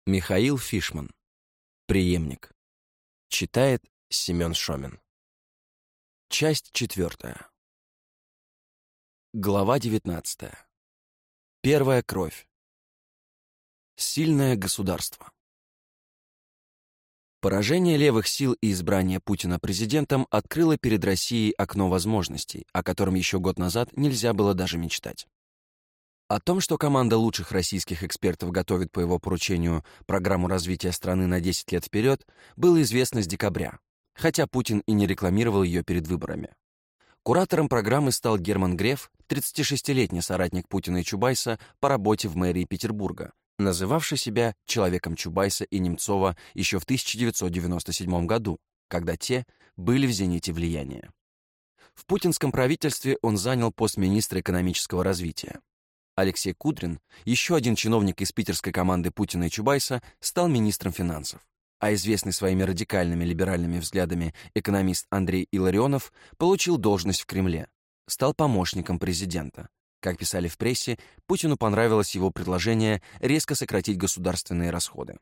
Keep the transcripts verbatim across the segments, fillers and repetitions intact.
Михаил Фишман. Преемник. Читает Семен Шомин. Часть четвертая. Глава девятнадцатая. Первая кровь. Сильное государство. Поражение левых сил и избрание Путина президентом открыло перед Россией окно возможностей, о котором еще год назад нельзя было даже мечтать. О том, что команда лучших российских экспертов готовит по его поручению программу развития страны на десять лет вперед, было известно с декабря, хотя Путин и не рекламировал ее перед выборами. Куратором программы стал Герман Греф, тридцатишестилетний соратник Путина и Чубайса по работе в мэрии Петербурга, называвший себя человеком Чубайса и Немцова еще в тысяча девятьсот девяносто седьмом году, когда те были в зените влияния. В путинском правительстве он занял пост министра экономического развития. Алексей Кудрин, еще один чиновник из питерской команды Путина и Чубайса, стал министром финансов, а известный своими радикальными либеральными взглядами экономист Андрей Илларионов получил должность в Кремле, стал помощником президента. Как писали в прессе, Путину понравилось его предложение резко сократить государственные расходы.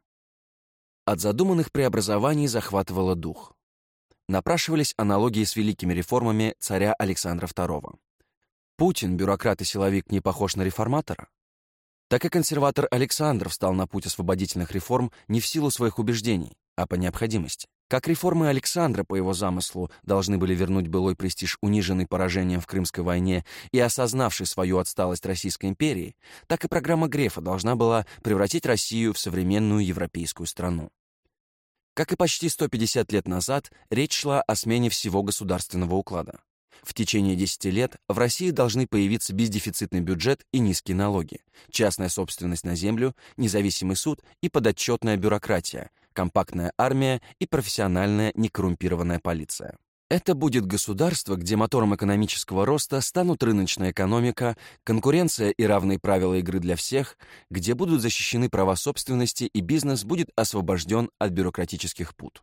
От задуманных преобразований захватывало дух. Напрашивались аналогии с великими реформами царя Александра второго. Путин, бюрократ и силовик, не похож на реформатора? Так и консерватор Александр встал на путь освободительных реформ не в силу своих убеждений, а по необходимости. Как реформы Александра, по его замыслу, должны были вернуть былой престиж униженный поражением в Крымской войне и осознавший свою отсталость Российской империи, так и программа Грефа должна была превратить Россию в современную европейскую страну. Как и почти сто пятьдесят лет назад, речь шла о смене всего государственного уклада. В течение десяти лет в России должны появиться бездефицитный бюджет и низкие налоги, частная собственность на землю, независимый суд и подотчетная бюрократия, компактная армия и профессиональная некоррумпированная полиция. Это будет государство, где мотором экономического роста станут рыночная экономика, конкуренция и равные правила игры для всех, где будут защищены права собственности и бизнес будет освобожден от бюрократических пут.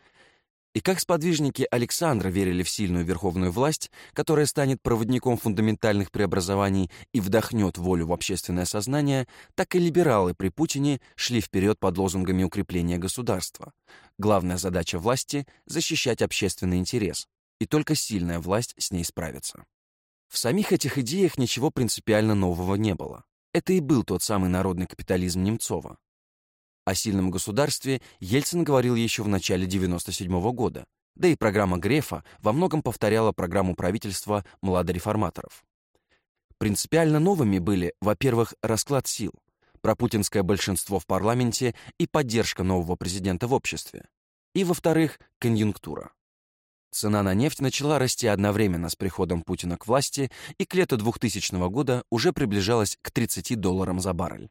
И как сподвижники Александра верили в сильную верховную власть, которая станет проводником фундаментальных преобразований и вдохнет волю в общественное сознание, так и либералы при Путине шли вперед под лозунгами укрепления государства. Главная задача власти — защищать общественный интерес, и только сильная власть с ней справится. В самих этих идеях ничего принципиально нового не было. Это и был тот самый народный капитализм Немцова. О сильном государстве Ельцин говорил еще в начале девяносто седьмого года, да и программа Грефа во многом повторяла программу правительства младореформаторов. Принципиально новыми были, во-первых, расклад сил, пропутинское большинство в парламенте и поддержка нового президента в обществе, и, во-вторых, конъюнктура. Цена на нефть начала расти одновременно с приходом Путина к власти и к лету двухтысячного года уже приближалась к тридцати долларам за баррель.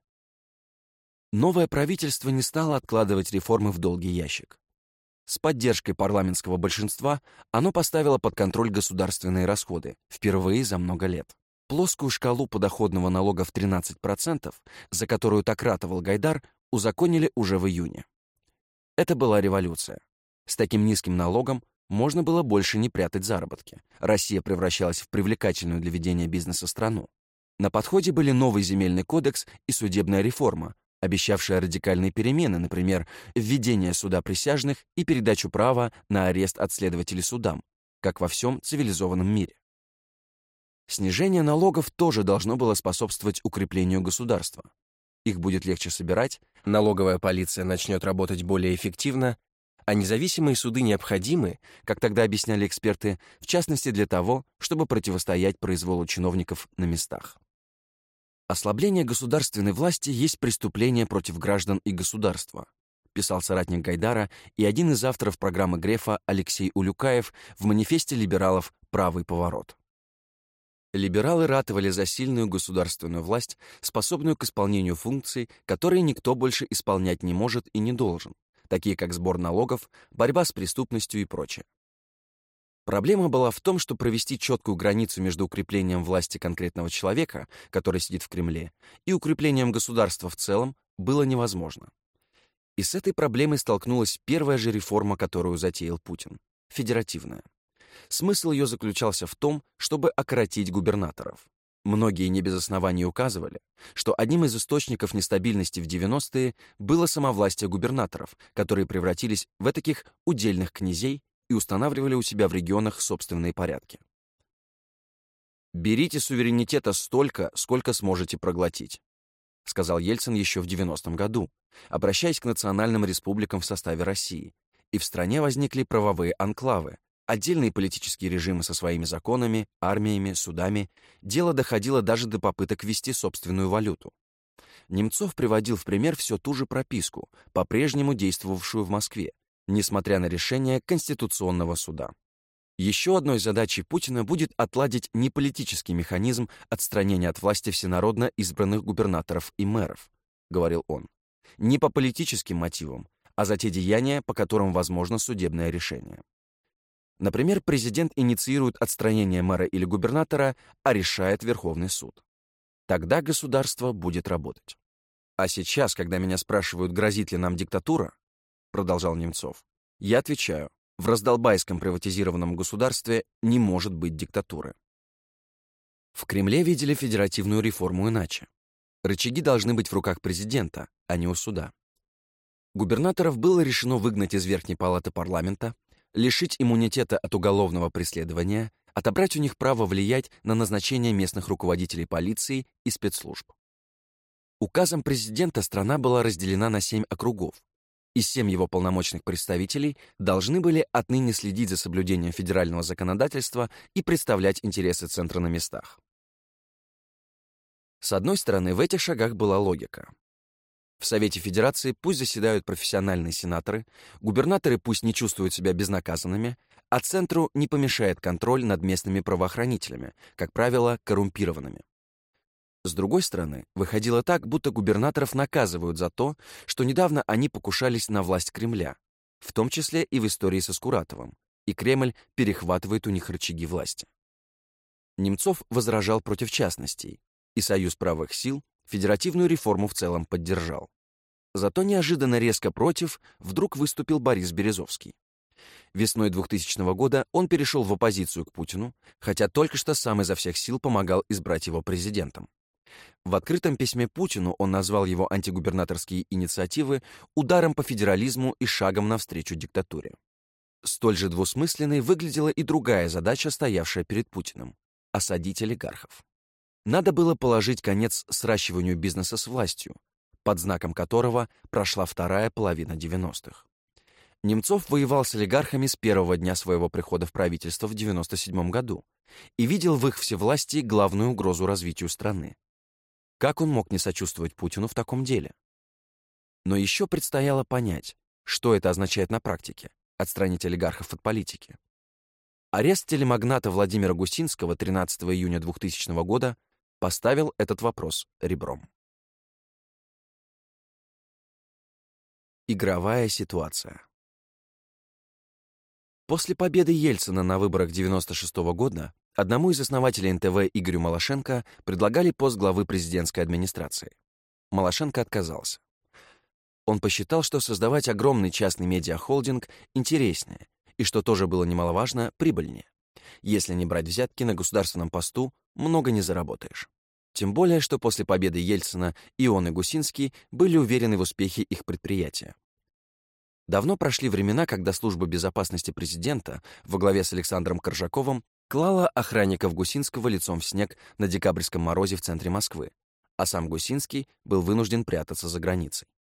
Новое правительство не стало откладывать реформы в долгий ящик. С поддержкой парламентского большинства оно поставило под контроль государственные расходы впервые за много лет. Плоскую шкалу подоходного налога в тринадцать процентов, за которую так ратовал Гайдар, узаконили уже в июне. Это была революция. С таким низким налогом можно было больше не прятать заработки. Россия превращалась в привлекательную для ведения бизнеса страну. На подходе были новый земельный кодекс и судебная реформа, обещавшая радикальные перемены, например, введение суда присяжных и передачу права на арест от следователей судам, как во всем цивилизованном мире. Снижение налогов тоже должно было способствовать укреплению государства. Их будет легче собирать, налоговая полиция начнет работать более эффективно, а независимые суды необходимы, как тогда объясняли эксперты, в частности для того, чтобы противостоять произволу чиновников на местах. «Ослабление государственной власти есть преступление против граждан и государства», писал соратник Гайдара и один из авторов программы Грефа Алексей Улюкаев в манифесте либералов «Правый поворот». Либералы ратовали за сильную государственную власть, способную к исполнению функций, которые никто больше исполнять не может и не должен, такие как сбор налогов, борьба с преступностью и прочее. Проблема была в том, что провести четкую границу между укреплением власти конкретного человека, который сидит в Кремле, и укреплением государства в целом было невозможно. И с этой проблемой столкнулась первая же реформа, которую затеял Путин — федеративная. Смысл ее заключался в том, чтобы окоротить губернаторов. Многие не без оснований указывали, что одним из источников нестабильности в девяностые было самовластие губернаторов, которые превратились в этаких удельных князей и устанавливали у себя в регионах собственные порядки. «Берите суверенитета столько, сколько сможете проглотить», сказал Ельцин еще в девяностом году, обращаясь к национальным республикам в составе России, и в стране возникли правовые анклавы, отдельные политические режимы со своими законами, армиями, судами. Дело доходило даже до попыток ввести собственную валюту. Немцов приводил в пример все ту же прописку, по-прежнему действовавшую в Москве, несмотря на решение Конституционного суда. Еще одной задачей Путина будет отладить не политический механизм отстранения от власти всенародно избранных губернаторов и мэров, говорил он, не по политическим мотивам, а за те деяния, по которым возможно судебное решение. Например, президент инициирует отстранение мэра или губернатора, а решает Верховный суд. Тогда государство будет работать. А сейчас, когда меня спрашивают, грозит ли нам диктатура, продолжал Немцов, я отвечаю, в раздолбайском приватизированном государстве не может быть диктатуры. В Кремле видели федеративную реформу иначе. Рычаги должны быть в руках президента, а не у суда. Губернаторов было решено выгнать из Верхней палаты парламента, лишить иммунитета от уголовного преследования, отобрать у них право влиять на назначение местных руководителей полиции и спецслужб. Указом президента страна была разделена на семь округов, и семь его полномочных представителей должны были отныне следить за соблюдением федерального законодательства и представлять интересы центра на местах. С одной стороны, в этих шагах была логика. В Совете Федерации пусть заседают профессиональные сенаторы, губернаторы пусть не чувствуют себя безнаказанными, а центру не помешает контроль над местными правоохранителями, как правило, коррумпированными. С другой стороны, выходило так, будто губернаторов наказывают за то, что недавно они покушались на власть Кремля, в том числе и в истории со Скуратовым, и Кремль перехватывает у них рычаги власти. Немцов возражал против частностей, и Союз правых сил федеративную реформу в целом поддержал. Зато неожиданно резко против вдруг выступил Борис Березовский. Весной двухтысячного года он перешел в оппозицию к Путину, хотя только что сам изо всех сил помогал избрать его президентом. В открытом письме Путину он назвал его антигубернаторские инициативы ударом по федерализму и шагом навстречу диктатуре. Столь же двусмысленной выглядела и другая задача, стоявшая перед Путиным — осадить олигархов. Надо было положить конец сращиванию бизнеса с властью, под знаком которого прошла вторая половина девяностых. Немцов воевал с олигархами с первого дня своего прихода в правительство в девяносто седьмом году и видел в их всевластии главную угрозу развитию страны. Как он мог не сочувствовать Путину в таком деле? Но еще предстояло понять, что это означает на практике — отстранить олигархов от политики. Арест телемагната Владимира Гусинского тринадцатого июня двухтысячного года поставил этот вопрос ребром. Игровая ситуация. После победы Ельцина на выборах девяносто шестого года одному из основателей эн тэ вэ Игорю Малашенко предлагали пост главы президентской администрации. Малашенко отказался. Он посчитал, что создавать огромный частный медиахолдинг интереснее и, что тоже было немаловажно, прибыльнее. Если не брать взятки, на государственном посту много не заработаешь. Тем более, что после победы Ельцина и он, и Гусинский были уверены в успехе их предприятия. Давно прошли времена, когда служба безопасности президента во главе с Александром Коржаковым клала охранников Гусинского лицом в снег на декабрьском морозе в центре Москвы, а сам Гусинский был вынужден прятаться за границей.